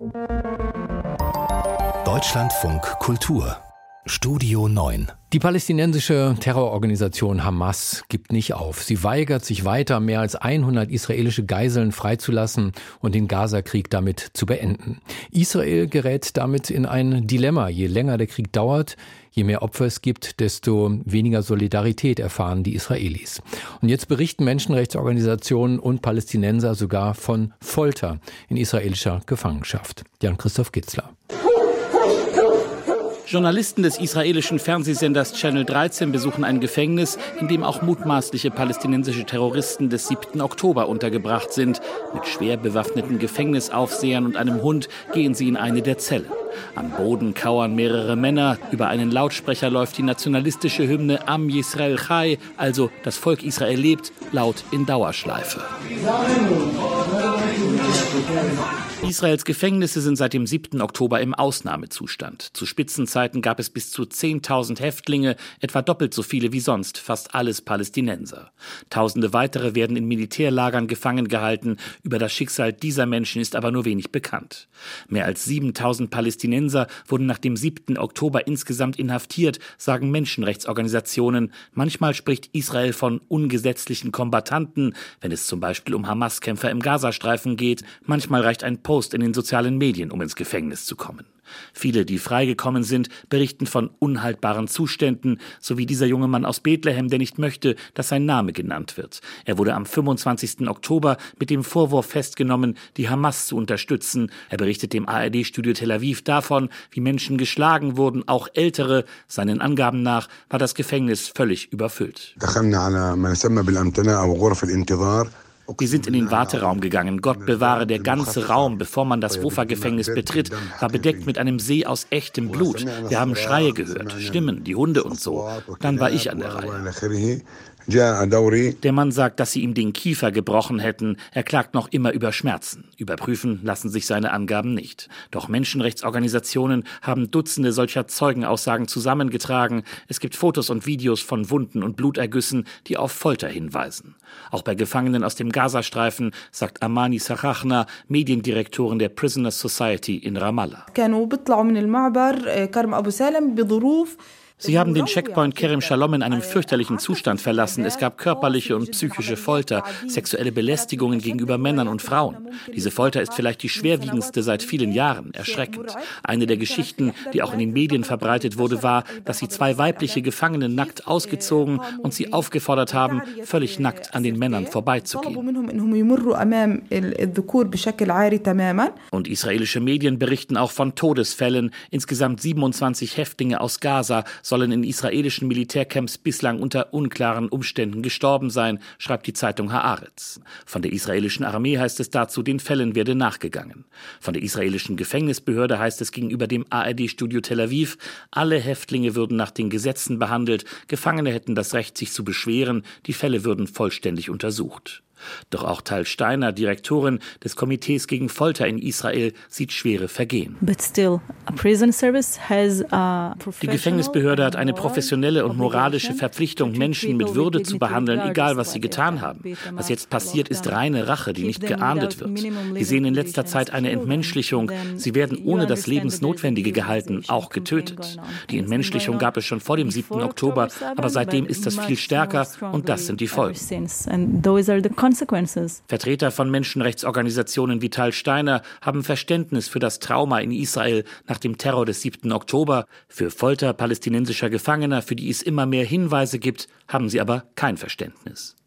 Deutschlandfunk Kultur Studio 9. Die palästinensische Terrororganisation Hamas gibt nicht auf. Sie weigert sich weiter, mehr als 100 israelische Geiseln freizulassen und den Gazakrieg damit zu beenden. Israel gerät damit in ein Dilemma. Je länger der Krieg dauert, je mehr Opfer es gibt, desto weniger Solidarität erfahren die Israelis. Und jetzt berichten Menschenrechtsorganisationen und Palästinenser sogar von Folter in israelischer Gefangenschaft. Jan-Christoph Kitzler. Journalisten des israelischen Fernsehsenders Channel 13 besuchen ein Gefängnis, in dem auch mutmaßliche palästinensische Terroristen des 7. Oktober untergebracht sind. Mit schwer bewaffneten Gefängnisaufsehern und einem Hund gehen sie in eine der Zellen. Am Boden kauern mehrere Männer. Über einen Lautsprecher läuft die nationalistische Hymne Am Yisrael Chai, also das Volk Israel lebt, laut in Dauerschleife. Israels Gefängnisse sind seit dem 7. Oktober im Ausnahmezustand. Zu Spitzenzeiten gab es bis zu 10.000 Häftlinge, etwa doppelt so viele wie sonst, fast alles Palästinenser. Tausende weitere werden in Militärlagern gefangen gehalten. Über das Schicksal dieser Menschen ist aber nur wenig bekannt. Mehr als 7.000 Palästinenser wurden nach dem 7. Oktober insgesamt inhaftiert, sagen Menschenrechtsorganisationen. Manchmal spricht Israel von ungesetzlichen Kombattanten, wenn es zum Beispiel um Hamas-Kämpfer im Gazastreifen geht. Manchmal reicht ein Post in den sozialen Medien, um ins Gefängnis zu kommen. Viele, die freigekommen sind, berichten von unhaltbaren Zuständen, so wie dieser junge Mann aus Bethlehem, der nicht möchte, dass sein Name genannt wird. Er wurde am 25. Oktober mit dem Vorwurf festgenommen, die Hamas zu unterstützen. Er berichtet dem ARD-Studio Tel Aviv davon, wie Menschen geschlagen wurden, auch Ältere. Seinen Angaben nach war das Gefängnis völlig überfüllt. Wir sind in den Warteraum gegangen. Gott bewahre, der ganze Raum, bevor man das Wofa-Gefängnis betritt, war bedeckt mit einem See aus echtem Blut. Wir haben Schreie gehört, Stimmen, die Hunde und so. Dann war ich an der Reihe. Der Mann sagt, dass sie ihm den Kiefer gebrochen hätten. Er klagt noch immer über Schmerzen. Überprüfen lassen sich seine Angaben nicht. Doch Menschenrechtsorganisationen haben Dutzende solcher Zeugenaussagen zusammengetragen. Es gibt Fotos und Videos von Wunden und Blutergüssen, die auf Folter hinweisen. Auch bei Gefangenen aus dem Gazastreifen, sagt Amani Sarachna, Mediendirektorin der Prisoners Society in Ramallah. Sie haben den Checkpoint Kerem Shalom in einem fürchterlichen Zustand verlassen. Es gab körperliche und psychische Folter, sexuelle Belästigungen gegenüber Männern und Frauen. Diese Folter ist vielleicht die schwerwiegendste seit vielen Jahren. Erschreckend. Eine der Geschichten, die auch in den Medien verbreitet wurde, war, dass sie 2 weibliche Gefangene nackt ausgezogen und sie aufgefordert haben, völlig nackt an den Männern vorbeizugehen. Und israelische Medien berichten auch von Todesfällen. Insgesamt 27 Häftlinge aus Gaza sollen in israelischen Militärcamps bislang unter unklaren Umständen gestorben sein, schreibt die Zeitung Haaretz. Von der israelischen Armee heißt es dazu, den Fällen werde nachgegangen. Von der israelischen Gefängnisbehörde heißt es gegenüber dem ARD-Studio Tel Aviv, alle Häftlinge würden nach den Gesetzen behandelt, Gefangene hätten das Recht, sich zu beschweren, die Fälle würden vollständig untersucht. Doch auch Tal Steiner, Direktorin des Komitees gegen Folter in Israel, sieht schwere Vergehen. Die Gefängnisbehörde hat eine professionelle und moralische Verpflichtung, Menschen mit Würde zu behandeln, egal was sie getan haben. Was jetzt passiert, ist reine Rache, die nicht geahndet wird. Wir sehen in letzter Zeit eine Entmenschlichung. Sie werden ohne das Lebensnotwendige gehalten, auch getötet. Die Entmenschlichung gab es schon vor dem 7. Oktober, aber seitdem ist das viel stärker und das sind die Folgen. Vertreter von Menschenrechtsorganisationen wie Tal Steiner haben Verständnis für das Trauma in Israel nach dem Terror des 7. Oktober. Für Folter palästinensischer Gefangener, für die es immer mehr Hinweise gibt, haben sie aber kein Verständnis.